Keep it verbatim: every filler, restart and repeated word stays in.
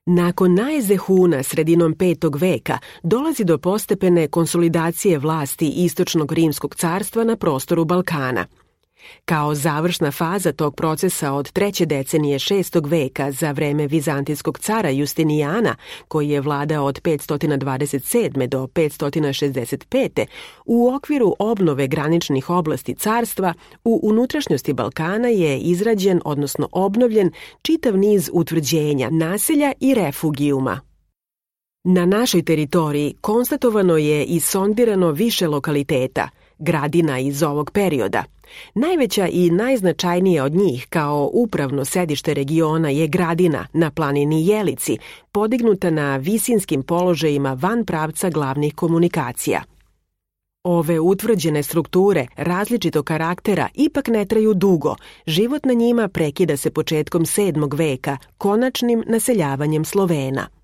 Nakon najezde Huna sredinom petog veka dolazi do postepene konsolidacije vlasti Istočnog rimskog carstva na prostoru Balkana. Kao završna faza tog procesa od treće decenije šestog veka za vreme vizantijskog cara Justinijana, koji je vladao od petsto dvadeset sedme do petsto šezdeset pete, u okviru obnove graničnih oblasti carstva u unutrašnjosti Balkana je izrađen, odnosno obnovljen, čitav niz utvrđenja, naselja i refugijuma. Na našoj teritoriji konstatovano je i sondirano više lokaliteta, gradina iz ovog perioda. Najveća i najznačajnija od njih kao upravno sedište regiona je gradina na planini Jelici, podignuta na visinskim položajima van pravca glavnih komunikacija. Ove utvrđene strukture različitog karaktera ipak ne traju dugo, život na njima prekida se početkom sedmog veka, konačnim naseljavanjem Slovena.